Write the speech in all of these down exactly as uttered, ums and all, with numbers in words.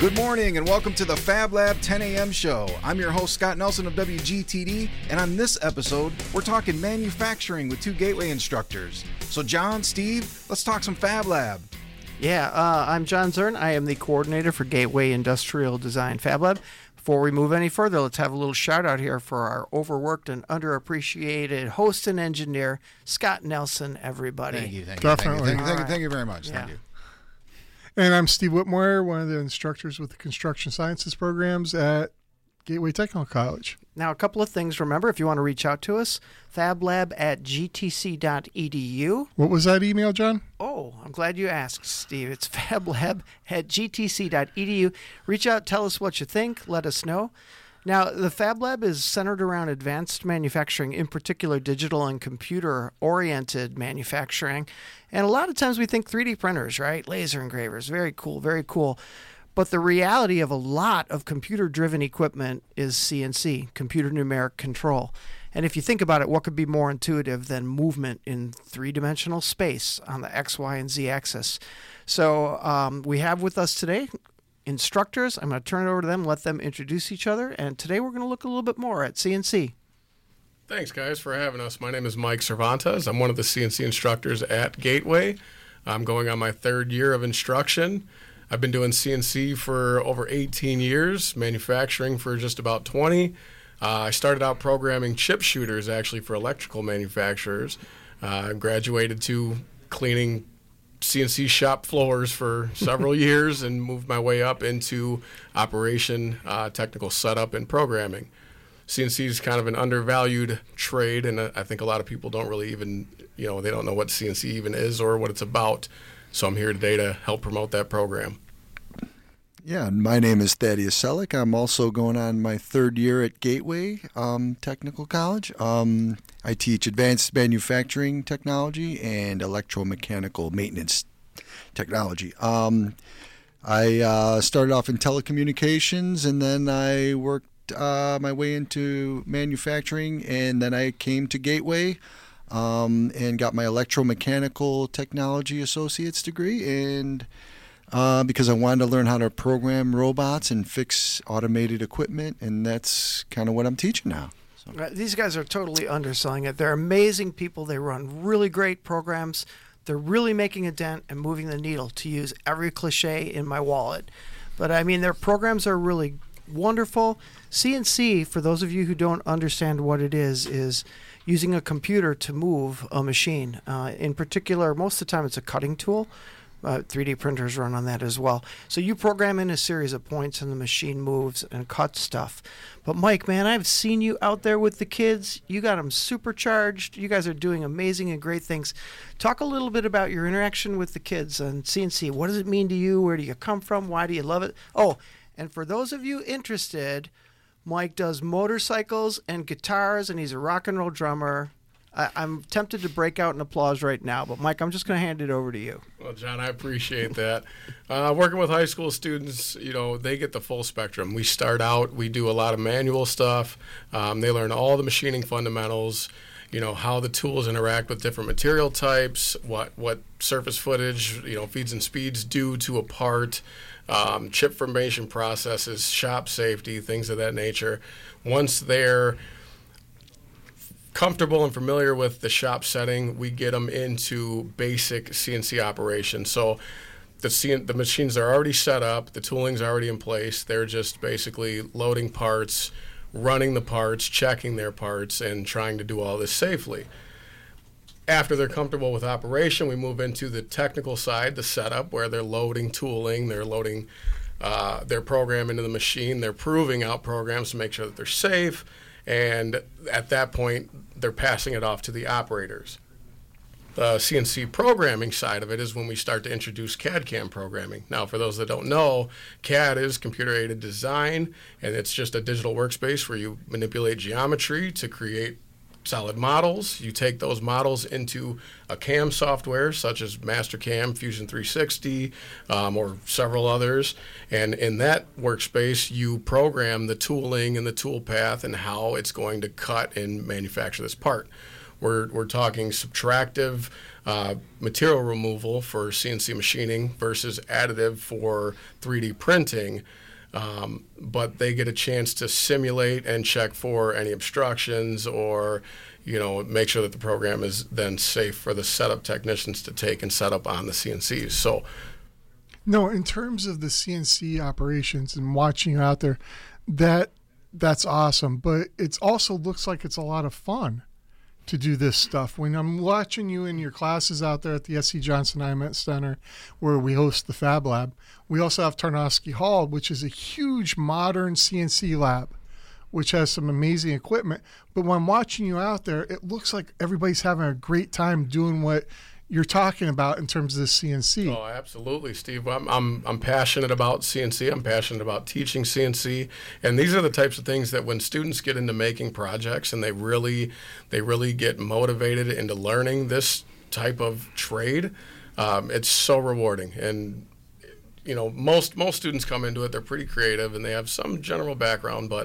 Good morning and welcome to the Fab Lab ten a.m. show. I'm your host, Scott Nelson of W G T D, and on this episode, we're talking manufacturing with two Gateway instructors. So John, Steve, let's talk some Fab Lab. Yeah, uh, I'm John Zern. I am the coordinator for Gateway Industrial Design Fab Lab. Before we move any further, let's have a little shout out here for our overworked and underappreciated host and engineer, Scott Nelson, everybody. Thank you, thank you, Definitely. thank you, thank you, thank you, All thank you very much. Yeah. Thank you. And I'm Steve Whitmore, one of the instructors with the Construction Sciences programs at Gateway Technical College. Now, a couple of things. Remember, if you want to reach out to us, fablab at g t c dot e d u. What was that email, John? Oh, I'm glad you asked, Steve. It's fablab at g t c dot e d u. Reach out, tell us what you think, let us know. Now, the Fab Lab is centered around advanced manufacturing, in particular digital and computer-oriented manufacturing. And a lot of times we think three D printers, right? Laser engravers, very cool, very cool. But the reality of a lot of computer-driven equipment is C N C, computer numeric control. And if you think about it, what could be more intuitive than movement in three-dimensional space on the X, Y, and Z axis? So um, we have with us today instructors. I'm going to turn it over to them, let them introduce each other. And today we're going to look a little bit more at C N C. Thanks, guys, for having us. My name is Mike Cervantes. I'm one of the C N C instructors at Gateway. I'm going on my third year of instruction. I've been doing C N C for over eighteen years, manufacturing for just about twenty. Uh, I started out programming chip shooters, actually, for electrical manufacturers. I uh, graduated to cleaning C N C shop floors for several years and moved my way up into operation, uh, technical setup, and programming. C N C is kind of an undervalued trade, and uh, I think a lot of people don't really even, you know, they don't know what C N C even is or what it's about. So I'm here today to help promote that program. Yeah, my name is Thaddeus Selleck. I'm also going on my third year at Gateway um, Technical College. Um, I teach advanced manufacturing technology and electromechanical maintenance technology. Um, I uh, started off in telecommunications, and then I worked uh, my way into manufacturing, and then I came to Gateway um, and got my electromechanical technology associate's degree, and Uh, because I wanted to learn how to program robots and fix automated equipment, and that's kind of what I'm teaching now. So. Right, these guys are totally underselling it. They're amazing people. They run really great programs. They're really making a dent and moving the needle, to use every cliche in my wallet. But, I mean, their programs are really wonderful. C N C, for those of you who don't understand what it is, is using a computer to move a machine. Uh, in particular, most of the time it's a cutting tool. Uh, three D printers run on that as well. So you program in a series of points and the machine moves and cuts stuff. But Mike, man, I've seen you out there with the kids. You got them supercharged. You guys are doing amazing and great things. Talk a little bit about your interaction with the kids and C N C. What does it mean to you? Where do you come from? Why do you love it? Oh, and for those of you interested, Mike does motorcycles and guitars, and he's a rock and roll drummer. I, I'm tempted to break out in applause right now, but Mike, I'm just going to hand it over to you. Well, John, I appreciate that. Uh, working with high school students, you know, they get the full spectrum. We start out, we do a lot of manual stuff. Um, they learn all the machining fundamentals, you know, how the tools interact with different material types, what, what surface footage, you know, feeds and speeds do to a part, um, chip formation processes, shop safety, things of that nature. Once they're comfortable and familiar with the shop setting, we get them into basic C N C operations. So the C- the machines are already set up, the tooling's already in place. They're just basically loading parts, running the parts, checking their parts, and trying to do all this safely. After they're comfortable with operation, we move into the technical side, the setup, where they're loading tooling, they're loading uh, their program into the machine, they're proving out programs to make sure that they're safe. And at that point, they're passing it off to the operators. The C N C programming side of it is when we start to introduce C A D C A M programming. Now, for those that don't know, C A D is computer-aided design, and it's just a digital workspace where you manipulate geometry to create solid models. You take those models into a C A M software such as Mastercam, Fusion three sixty, um, or several others. And in that workspace, you program the tooling and the tool path and how it's going to cut and manufacture this part. We're we're talking subtractive uh, material removal for C N C machining versus additive for three D printing. Um, but they get a chance to simulate and check for any obstructions, or, you know, make sure that the program is then safe for the setup technicians to take and set up on the C N Cs. So, no, in terms of the C N C operations and watching you out there, that that's awesome. But it also looks like it's a lot of fun to do this stuff. When I'm watching you in your classes out there at the S C Johnson I M E T Center, where we host the Fab Lab, we also have Tarnowski Hall, which is a huge modern C N C lab, which has some amazing equipment. But when I'm watching you out there, it looks like everybody's having a great time doing what you're talking about in terms of the C N C. Oh, absolutely, Steve. I'm, I'm I'm passionate about C N C. I'm passionate about teaching C N C, and these are the types of things that when students get into making projects and they really they really get motivated into learning this type of trade, um, it's so rewarding. And you know, most most students come into it, they're pretty creative and they have some general background, but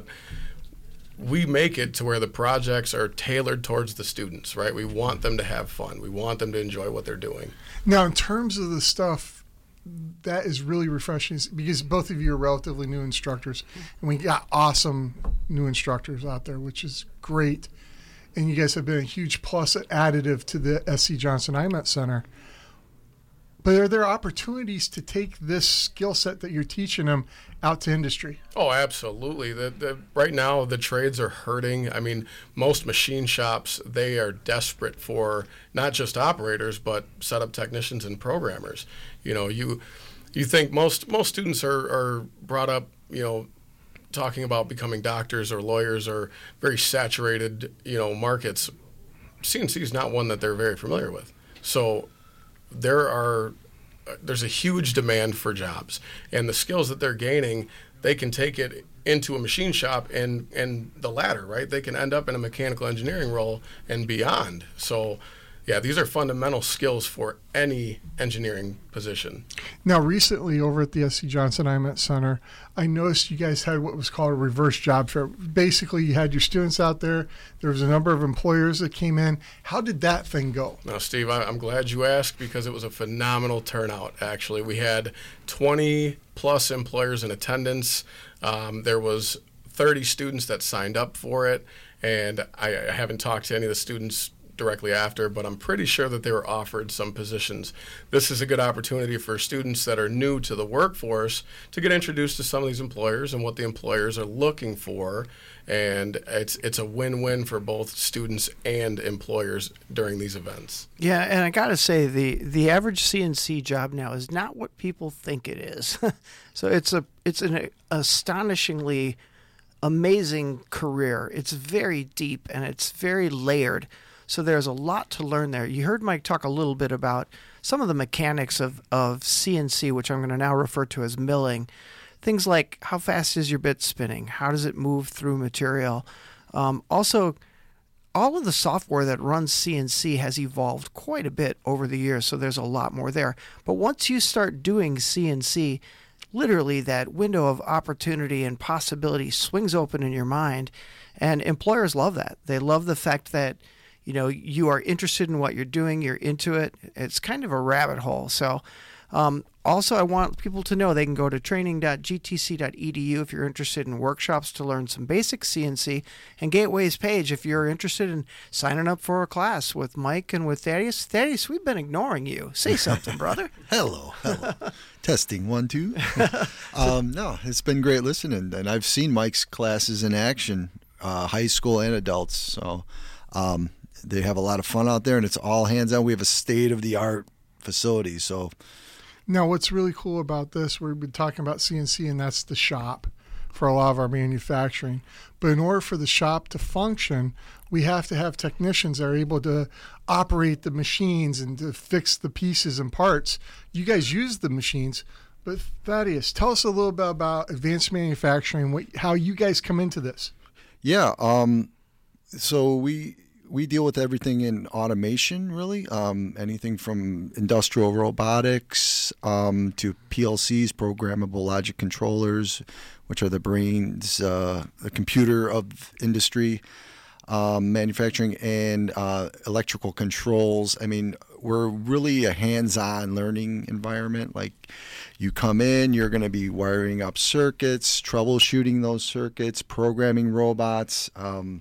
we make it to where the projects are tailored towards the students, right? We want them to have fun. We want them to enjoy what they're doing. Now, in terms of the stuff, that is really refreshing because both of you are relatively new instructors, and we got awesome new instructors out there, which is great. And you guys have been a huge plus additive to the S C Johnson I M E T Center. But are there opportunities to take this skill set that you're teaching them out to industry? Oh, absolutely. The, the, right now, the trades are hurting. I mean, most machine shops, they are desperate for not just operators, but setup technicians and programmers. You know, you you think most most students are, are brought up, you know, talking about becoming doctors or lawyers or very saturated, you know, markets. C N C is not one that they're very familiar with. So there are there's a huge demand for jobs, and the skills that they're gaining, they can take it into a machine shop and and the ladder, right? They can end up in a mechanical engineering role and beyond. So yeah, these are fundamental skills for any engineering position. Now, recently over at the S C Johnson I M E T Center, I noticed you guys had what was called a reverse job fair. Basically, you had your students out there. There was a number of employers that came in. How did that thing go? Now, Steve, I'm glad you asked because it was a phenomenal turnout, actually. We had twenty plus employers in attendance. Um, there was thirty students that signed up for it, and I, I haven't talked to any of the students directly after, but I'm pretty sure that they were offered some positions. This is a good opportunity for students that are new to the workforce to get introduced to some of these employers and what the employers are looking for, and it's it's a win-win for both students and employers during these events. Yeah, and I got to say, the the average C N C job now is not what people think it is. So it's a it's an astonishingly amazing career. It's very deep and it's very layered. So there's a lot to learn there. You heard Mike talk a little bit about some of the mechanics of, of C N C, which I'm going to now refer to as milling. Things like how fast is your bit spinning? How does it move through material? Um, also, all of the software that runs C N C has evolved quite a bit over the years, so there's a lot more there. But once you start doing C N C, literally that window of opportunity and possibility swings open in your mind, and employers love that. They love the fact that you know, you are interested in what you're doing, you're into it. It's kind of a rabbit hole. So um, also I want people to know they can go to training dot g t c dot e d u if you're interested in workshops to learn some basic C N C, and Gateway's page if you're interested in signing up for a class with Mike and with Thaddeus. Thaddeus, we've been ignoring you. Say something, brother. Hello, hello. Testing, one, two. um, no, it's been great listening, and I've seen Mike's classes in action, uh, high school and adults. So um, they have a lot of fun out there, and it's all hands-on. We have a state-of-the-art facility. So, now, what's really cool about this, we've been talking about C N C, and that's the shop for a lot of our manufacturing. But in order for the shop to function, we have to have technicians that are able to operate the machines and to fix the pieces and parts. You guys use the machines, but Thaddeus, tell us a little bit about advanced manufacturing, what, how you guys come into this. Yeah, um, so we we deal with everything in automation, really. Um, anything from industrial robotics um, to P L Cs, programmable logic controllers, which are the brains, uh, the computer of industry. um, manufacturing, and uh, electrical controls. I mean, we're really a hands-on learning environment. Like, you come in, you're going to be wiring up circuits, troubleshooting those circuits, programming robots, um,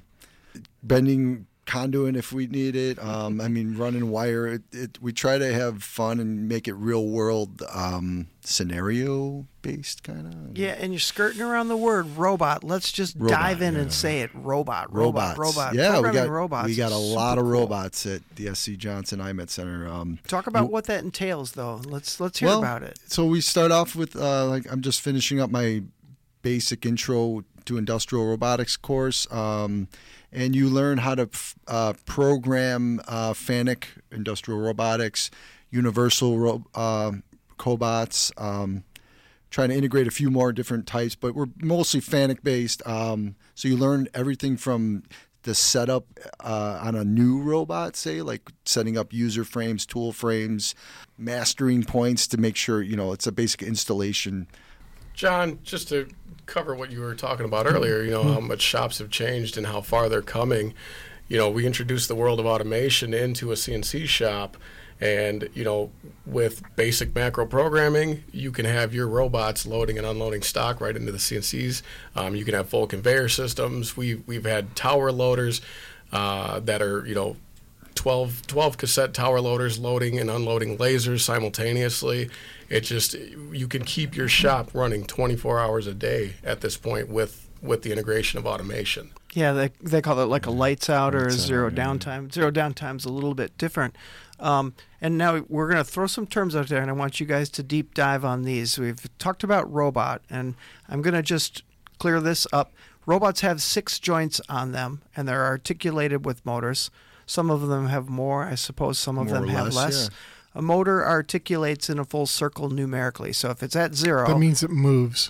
bending conduit if we need it. Um, I mean, running wire. It, it, we try to have fun and make it real world um, scenario based kind of. Yeah, and you're skirting around the word robot. Let's just Robot, dive in yeah. and say it. Robot, robot, Robots. robot. Yeah, we Programming got robots we got a is lot of super cool. robots at the S C Johnson I M E T Center. Um, Talk about we- what that entails, though. Let's let's hear well, about it. So we start off with uh, like I'm just finishing up my basic intro to industrial robotics course, um, and you learn how to uh, program uh, FANUC industrial robotics, universal ro- uh, cobots. Um, trying to integrate a few more different types, but we're mostly FANUC based. Um, so you learn everything from the setup uh, on a new robot, say, like setting up user frames, tool frames, mastering points to make sure, you know, it's a basic installation. John, just to cover what you were talking about earlier, you know, how much shops have changed and how far they're coming. You know, we introduced the world of automation into a C N C shop. And, you know, with basic macro programming, you can have your robots loading and unloading stock right into the C N Cs. Um, you can have full conveyor systems. We've, we've had tower loaders uh, that are, you know, twelve, twelve cassette tower loaders loading and unloading lasers simultaneously. It just, you can keep your shop running twenty-four hours a day at this point with, with the integration of automation. Yeah, they they call it like a lights out or a Lights out, zero yeah. downtime. Zero downtime's a little bit different. Um, and now we're going to throw some terms out there, and I want you guys to deep dive on these. We've talked about robot, and I'm going to just clear this up. Robots have six joints on them, and they're articulated with motors. Some of them have more. I suppose some of More them or have less, less. yeah. A motor articulates in a full circle numerically. So if it's at zero, That means it moves.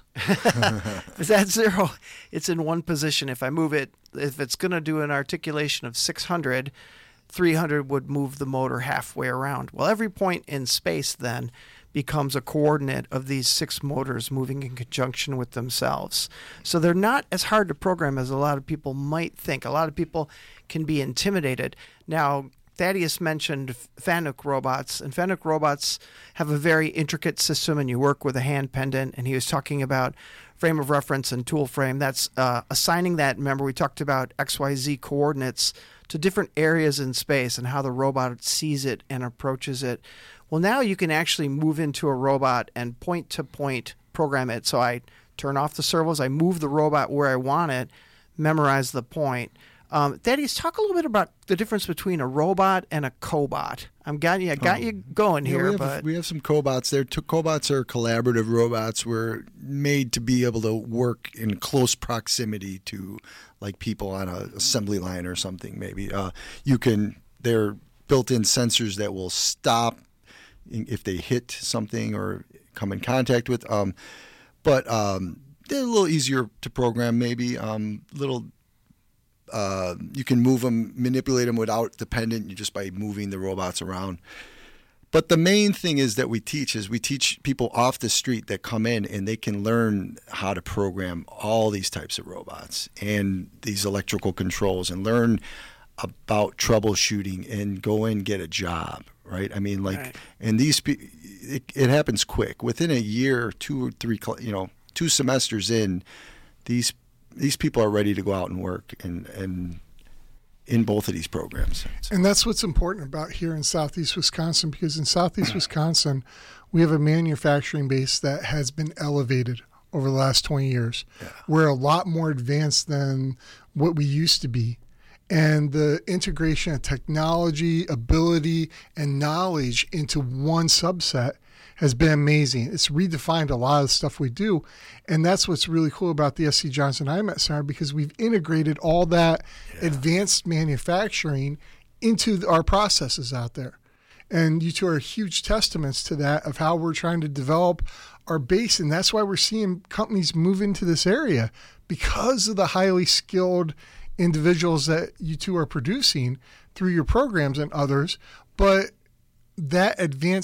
if it's at zero, it's in one position. If I move it, if it's going to do an articulation of six hundred, three hundred would move the motor halfway around. Well, every point in space then becomes a coordinate of these six motors moving in conjunction with themselves. So they're not as hard to program as a lot of people might think. A lot of people can be intimidated. Now, Thaddeus mentioned FANUC robots, and FANUC robots have a very intricate system, and you work with a hand pendant, and he was talking about frame of reference and tool frame. That's uh, assigning that. Remember, we talked about X Y Z coordinates to different areas in space and how the robot sees it and approaches it. Well, now you can actually move into a robot and point-to-point program it. So I turn off the servos, I move the robot where I want it, memorize the point. Um, Thaddeus, talk a little bit about the difference between a robot and a cobot. I'm got you, I got you going Yeah, here, we have, but we have some cobots there. Two cobots are collaborative robots. We're made to be able to work in close proximity to, like, people on an assembly line or something. Maybe uh, you can. They're built-in sensors that will stop if they hit something or come in contact with. Um, but um, they're a little easier to program. Maybe um, little. Uh, you can move them, manipulate them without dependent, just by moving the robots around. But the main thing is that we teach is we teach people off the street that come in, and they can learn how to program all these types of robots and these electrical controls, and learn about troubleshooting and go in and get a job, right? I mean, like, Right. and these pe- it, it happens quick. Within a year, two or three, cl- you know, two semesters in, these these people are ready to go out and work and and in both of these programs. And that's what's important about here in Southeast Wisconsin, because in Southeast Wisconsin, we have a manufacturing base that has been elevated over the last twenty years. Yeah. We're a lot more advanced than what we used to be. And the integration of technology, ability, and knowledge into one subset has been amazing. It's redefined a lot of the stuff we do. And that's what's really cool about the S C Johnson I M E T Center, because we've integrated all that yeah. advanced manufacturing into our processes out there. And you two are huge testaments to that, of how we're trying to develop our base. And that's why we're seeing companies move into this area, because of the highly skilled individuals that you two are producing through your programs and others. But that advanced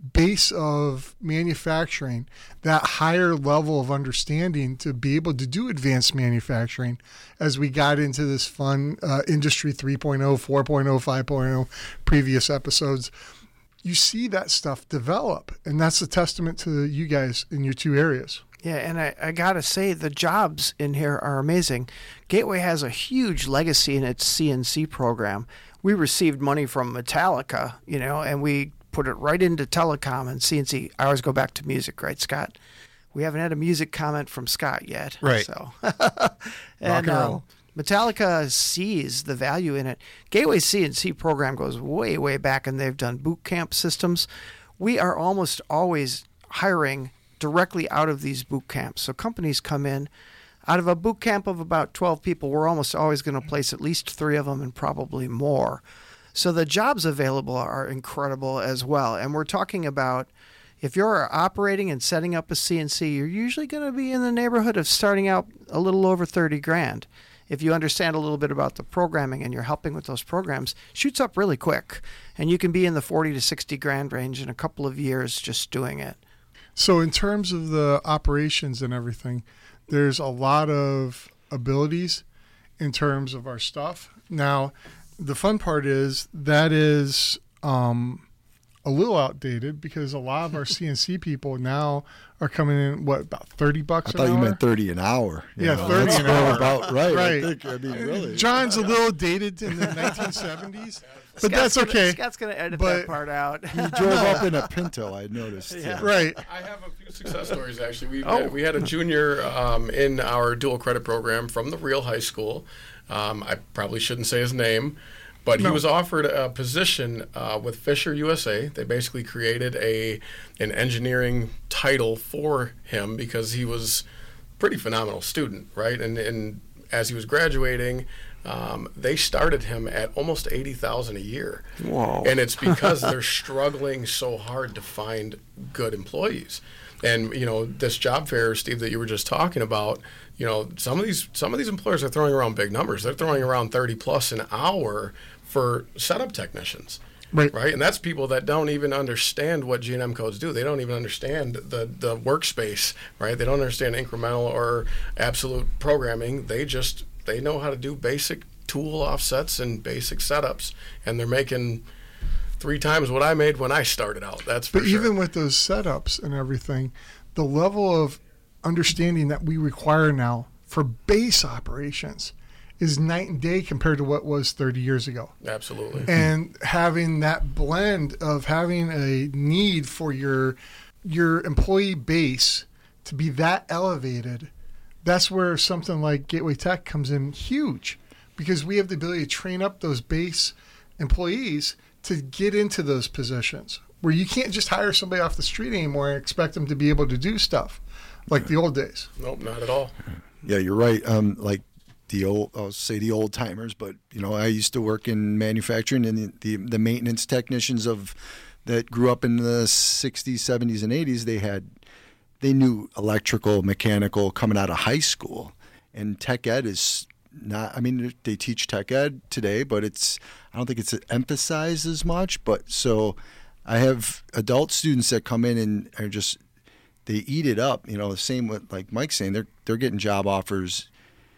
base of manufacturing, that higher level of understanding to be able to do advanced manufacturing as we got into this fun uh, industry three point oh, four point oh, five point oh previous episodes. You see that stuff develop, and that's a testament to you guys in your two areas. Yeah, and I, I got to say, the jobs in here are amazing. Gateway has a huge legacy in its C N C program. We received money from Metallica, you know, and we put it right into telecom and C N C. I always go back to music, right, Scott? We haven't had a music comment from Scott yet. Right. So, and, Rock and roll. Um, Metallica sees the value in it. Gateway C N C program goes way, way back, and they've done boot camp systems. We are almost always hiring directly out of these boot camps. So companies come in. Out of a boot camp of about twelve people, we're almost always going to place at least three of them and probably more. So the jobs available are incredible as well. And we're talking about, if you're operating and setting up a C N C, you're usually going to be in the neighborhood of starting out a little over thirty grand. If you understand a little bit about the programming and you're helping with those programs, shoots up really quick. And you can be in the forty to sixty grand range in a couple of years just doing it. So in terms of the operations and everything, there's a lot of abilities in terms of our stuff. Now, the fun part is that is um, a little outdated because a lot of our C N C people now are coming in, what, about thirty bucks I an thought hour? you meant thirty an hour. You Yeah, know, thirty that's an hour. about right. Right. I think, I mean, really. John's a little dated in the nineteen seventies, but Scott's that's gonna- okay. Scott's going to edit But- that part out. He drove up in a Pinto, I noticed. Yeah. Right. I have a few success stories actually. We Oh. we had a junior um, in our dual credit program from the real high school. Um, I probably shouldn't say his name, but he No. was offered a position uh, with Fisher U S A. They basically created a an engineering title for him because he was a pretty phenomenal student, right? And and as he was graduating, um, they started him at almost eighty thousand a year. Whoa. And it's because they're struggling so hard to find good employees. And you know, this job fair, Steve, that you were just talking about, you know, some of these some of these employers are throwing around big numbers. They're throwing around thirty plus an hour for setup technicians. Right. Right. And that's people that don't even understand what G and M codes do. They don't even understand the, the workspace, right? They don't understand incremental or absolute programming. They just they know how to do basic tool offsets and basic setups, and they're making three times what I made when I started out. That's for But sure. even with those setups and everything, the level of understanding that we require now for base operations is night and day compared to what was thirty years ago. Absolutely. And having that blend of having a need for your your employee base to be that elevated, that's where something like Gateway Tech comes in huge, because we have the ability to train up those base employees to get into those positions where you can't just hire somebody off the street anymore and expect them to be able to do stuff like the old days. Nope, not at all. Yeah, you're right. Um, like the old, I'll say the old timers, but you know, I used to work in manufacturing, and the, the the maintenance technicians of that grew up in the sixties, seventies, and eighties. They had they knew electrical, mechanical coming out of high school, and tech ed is not. I mean, they teach tech ed today, but it's I don't think it's emphasized as much. But so I have adult students that come in and are just they eat it up. You know, the same with like Mike's saying, they're they're getting job offers,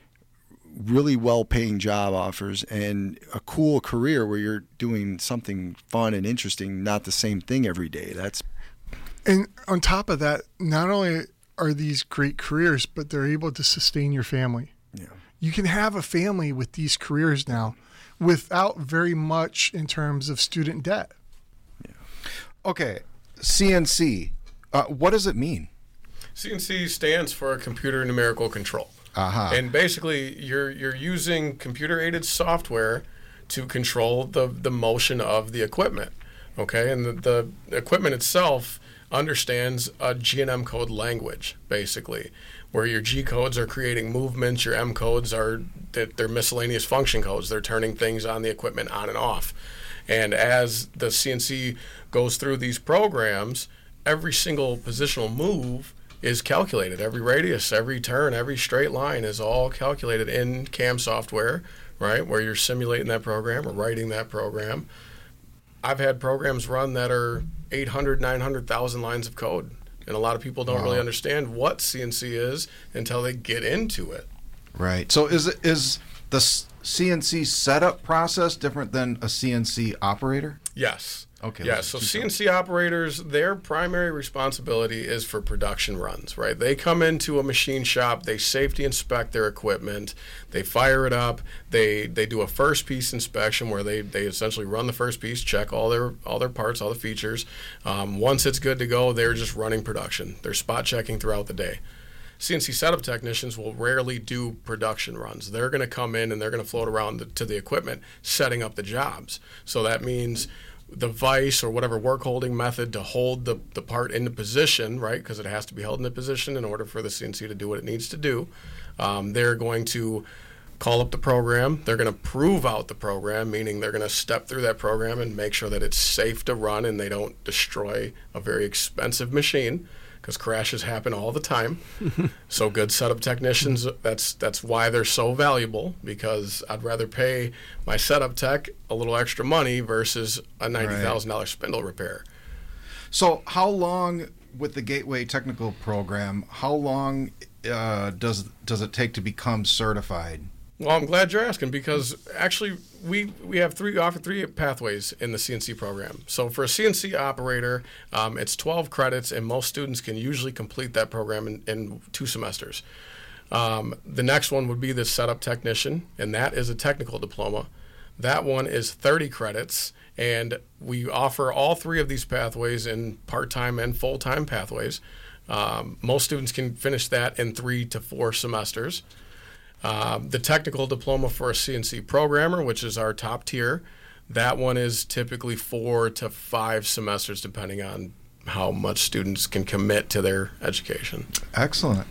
really well-paying job offers, and a cool career where you're doing something fun and interesting, not the same thing every day. That's And on top of that, not only are these great careers, but they're able to sustain your family. yeah. You can have a family with these careers now without very much in terms of student debt. Okay, C N C. Uh, what does it mean? C N C stands for computer numerical control. Aha. And basically, you're you're using computer-aided software to control the, the motion of the equipment, okay? And the, the equipment itself understands a G and M code language, basically, where your G codes are creating movements, your M codes are they're miscellaneous function codes. They're turning things on the equipment on and off. And as the C N C goes through these programs, every single positional move is calculated. Every radius, every turn, every straight line is all calculated in C A M software, right, where you're simulating that program or writing that program. I've had programs run that are eight hundred, nine hundred thousand lines of code. And a lot of people don't Wow. really understand what C N C is until they get into it. Right. So is it is the s- C N C setup process different than a C N C operator? Yes. Okay, Yeah, let's so do C N C operators, their primary responsibility is for production runs, right? They come into a machine shop, they safety inspect their equipment, they fire it up, they they do a first piece inspection where they, they essentially run the first piece, check all their all their parts, all the features. Um, once it's good to go, they're just running production. They're spot checking throughout the day. C N C setup technicians will rarely do production runs. They're going to come in and they're going to float around the, to the equipment, setting up the jobs. So that means the vise or whatever work holding method to hold the, the part into position, right? Because it has to be held into position in order for the C N C to do what it needs to do. Um, they're going to call up the program. They're going to prove out the program, meaning they're going to step through that program and make sure that it's safe to run and they don't destroy a very expensive machine, because crashes happen all the time. So good setup technicians, that's that's why they're so valuable, because I'd rather pay my setup tech a little extra money versus a ninety thousand dollars spindle repair. So how long with the Gateway Technical Program, how long uh, does does it take to become certified? Well, I'm glad you're asking, because actually we we have three offer three pathways in the C N C program. So for a C N C operator, um, it's twelve credits, and most students can usually complete that program in, in two semesters. Um, the next one would be the setup technician, and that is a technical diploma. That one is thirty credits, and we offer all three of these pathways in part-time and full-time pathways. Um, most students can finish that in three to four semesters. Um, the technical diploma for a C N C programmer, which is our top tier, that one is typically four to five semesters, depending on how much students can commit to their education. Excellent.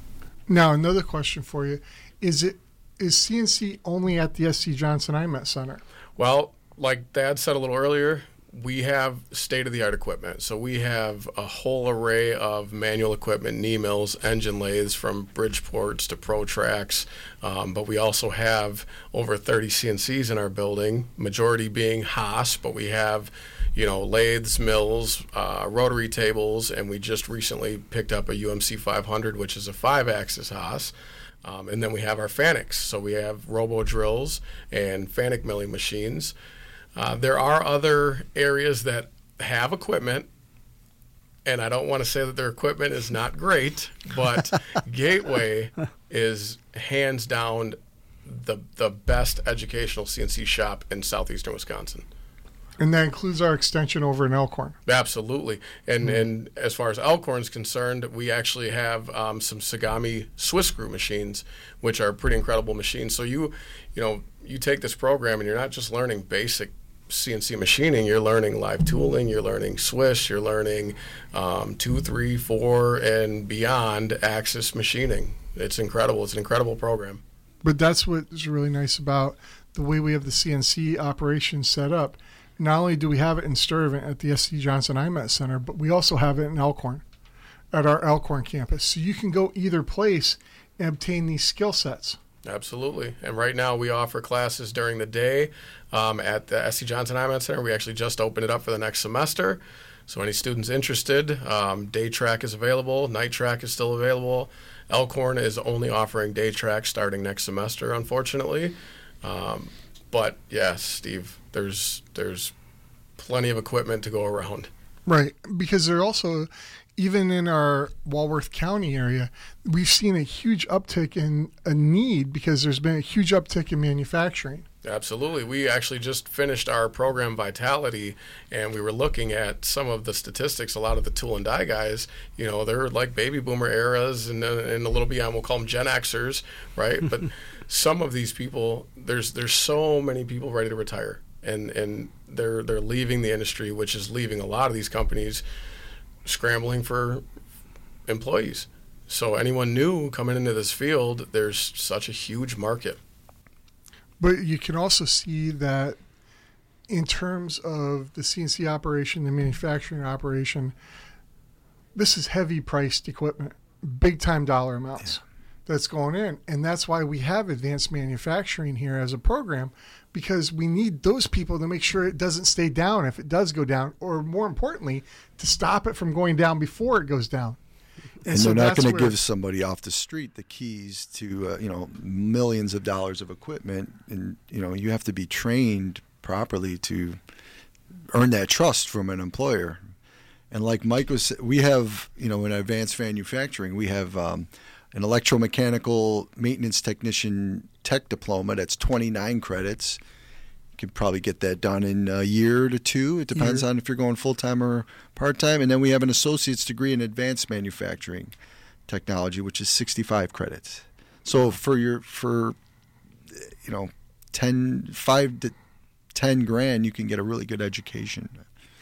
Now, another question for you. Is it is C N C only at the S C Johnson I M E T Center? Well, like Dad said a little earlier, we have state-of-the-art equipment. So we have a whole array of manual equipment, knee mills, engine lathes, from Bridgeports to Protracs. Um, but we also have over thirty C N Cs in our building, majority being Haas, but we have, you know, lathes, mills, uh, rotary tables, and we just recently picked up a U M C five hundred, which is a five-axis Haas. Um, and then we have our Fanics. So we have robo drills and Fanic milling machines. Uh, there are other areas that have equipment, and I don't want to say that their equipment is not great, but Gateway is hands down the the best educational C N C shop in southeastern Wisconsin. And that includes our extension over in Elkhorn. Absolutely. And Mm-hmm. and as far as Elkhorn is concerned, we actually have um, some Sagami Swiss screw machines, which are pretty incredible machines. So you, you know, you take this program and you're not just learning basic C N C machining, you're learning live tooling, you're learning Swiss, you're learning um, two, three, four, and beyond axis machining. It's incredible. It's an incredible program. But that's what's really nice about the way we have the C N C operation set up. Not only do we have it in Sturtevant at the S C Johnson I M E T Center, but we also have it in Elkhorn at our Elkhorn campus. So you can go either place and obtain these skill sets. Absolutely. And right now we offer classes during the day um, at the S C Johnson I M E T Center. We actually just opened it up for the next semester. So any students interested, um, day track is available, night track is still available. Elkhorn is only offering day track starting next semester, unfortunately. Um, but yes, Steve, there's there's plenty of equipment to go around. Right, because they're also, even in our Walworth County area, we've seen a huge uptick in a need because there's been a huge uptick in manufacturing. Absolutely. We actually just finished our program Vitality, and we were looking at some of the statistics. A lot of the tool and die guys, you know, they're like baby boomer eras and, uh, and a little beyond. We'll call them Gen Xers, right? But some of these people, there's there's so many people ready to retire, and and they're they're leaving the industry, which is leaving a lot of these companies scrambling for employees. So anyone new coming into this field, there's such a huge market. But you can also see that in terms of the C N C operation, the manufacturing operation, this is heavy priced equipment, big time dollar amounts. Yeah. that's going in. And that's why we have advanced manufacturing here as a program, because we need those people to make sure it doesn't stay down if it does go down, or more importantly, to stop it from going down before it goes down. And, so they're not that's going to where- give somebody off the street the keys to, uh, you know, millions of dollars of equipment. And, you know, you have to be trained properly to earn that trust from an employer. And like Mike was, we have, you know, in advanced manufacturing, we have um, an electromechanical maintenance technician tech diploma that's twenty-nine credits. You can probably get that done in a year to two. It depends Year. on if you're going full-time or part-time. And then we have an associate's degree in advanced manufacturing technology, which is sixty-five credits. So for your, for, you know, ten, five to ten grand, you can get a really good education.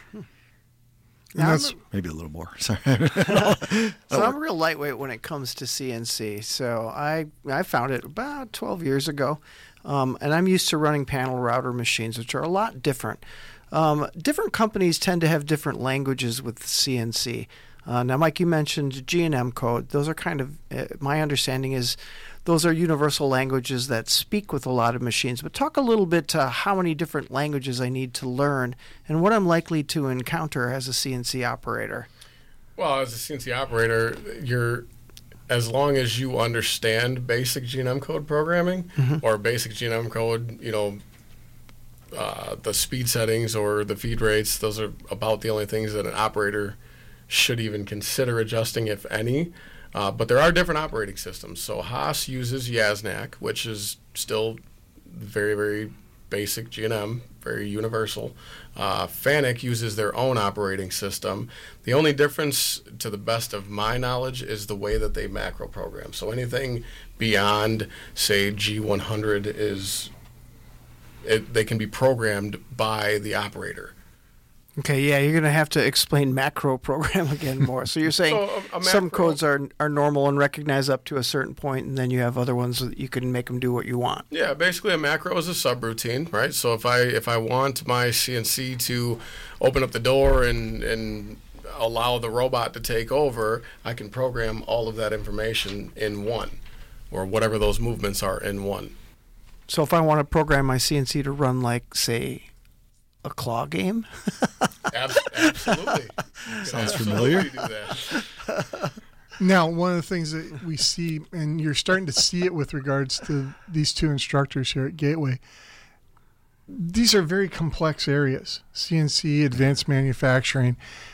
And that's Maybe a little more. Sorry. So I'm real lightweight when it comes to C N C. So I I found it about twelve years ago, um, and I'm used to running panel router machines, which are a lot different. Um, different companies tend to have different languages with C N C. Uh, now, Mike, you mentioned G and M code. Those are kind of, uh, my understanding is those are universal languages that speak with a lot of machines. But talk a little bit to how many different languages I need to learn and what I'm likely to encounter as a C N C operator. Well, as a C N C operator, you're as long as you understand basic G and M code programming or basic G and M code, you know, uh, the speed settings or the feed rates, those are about the only things that an operator should even consider adjusting, if any. Uh, but there are different operating systems. So Haas uses Yasnac, which is still very, very basic G and M, very universal. Uh, Fanuc uses their own operating system. The only difference, to the best of my knowledge, is the way that they macro program. So anything beyond, say, G one hundred is, it, they can be programmed by the operator. Okay, yeah, you're going to have to explain macro program again more. So you're saying So a- a some macro- codes are are normal and recognize up to a certain point, and then you have other ones that you can make them do what you want. Yeah, basically a macro is a subroutine, right? So if I if I want my C N C to open up the door and and allow the robot to take over, I can program all of that information in one, or whatever those movements are in one. So if I want to program my C N C to run like, say, a claw game, Abs- absolutely. You can Sounds absolutely familiar. do that. Now, one of the things that we see, and you're starting to see it with regards to these two instructors here at Gateway, these are very complex areas. C N C, advanced manufacturing.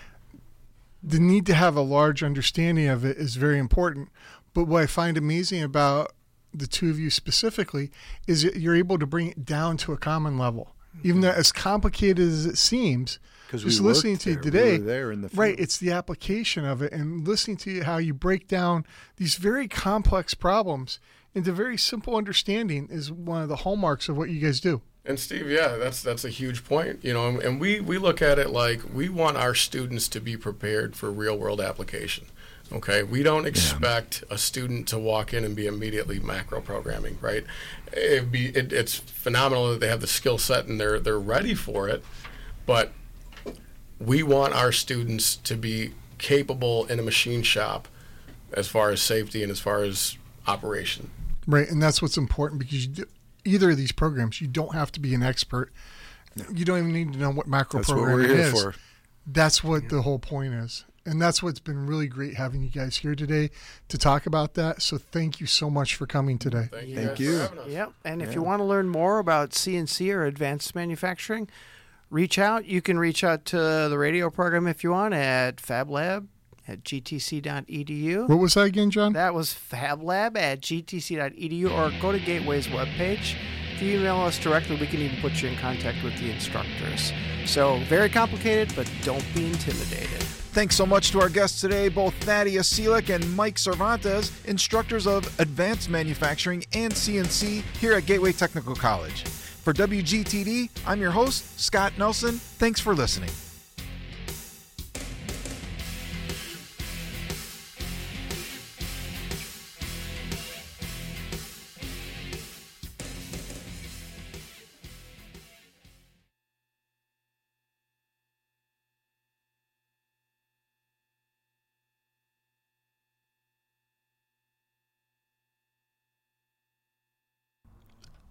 The need to have a large understanding of it is very important. But what I find amazing about the two of you specifically is that you're able to bring it down to a common level. Even though as complicated as it seems, Because just we listening worked to you there. We today, were there in the right? field. It's the application of it, and listening to you, how you break down these very complex problems into very simple understanding is one of the hallmarks of what you guys do. And Steve, yeah, that's that's a huge point, you know. And we we look at it like we want our students to be prepared for real world application. Okay, we don't expect a student to walk in and be immediately macro programming, right? It'd be it, it's phenomenal that they have the skill set and they're they're ready for it, but we want our students to be capable in a machine shop as far as safety and as far as operation. Right, and that's what's important, because you do, either of these programs, you don't have to be an expert. You don't even need to know what macro That's what programming we're here is. for. That's what the whole point is. And that's what's been really great having you guys here today to talk about that. So thank you so much for coming today. Thank you. Thank guys you. For having us. Yep. And if Yeah. you want to learn more about C N C or advanced manufacturing, reach out. You can reach out to the radio program if you want at FabLab at g t c dot e d u. What was that again, John? That was FabLab at g t c dot e d u, or go to Gateway's webpage. If you email us directly, we can even put you in contact with the instructors. So very complicated, but don't be intimidated. Thanks so much to our guests today, both Thaddeus Seelick and Mike Cervantes, instructors of Advanced Manufacturing and C N C here at Gateway Technical College. For W G T D, I'm your host, Scott Nelson. Thanks for listening.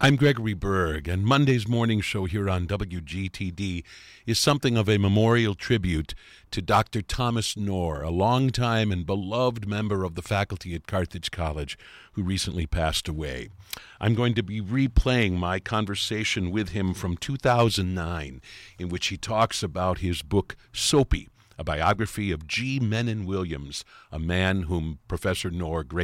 I'm Gregory Berg, and Monday's morning show here on W G T D is something of a memorial tribute to Doctor Thomas Knorr, a longtime and beloved member of the faculty at Carthage College who recently passed away. I'm going to be replaying my conversation with him from two thousand nine, in which he talks about his book Soapy, a biography of G. Menon Williams, a man whom Professor Knorr greatly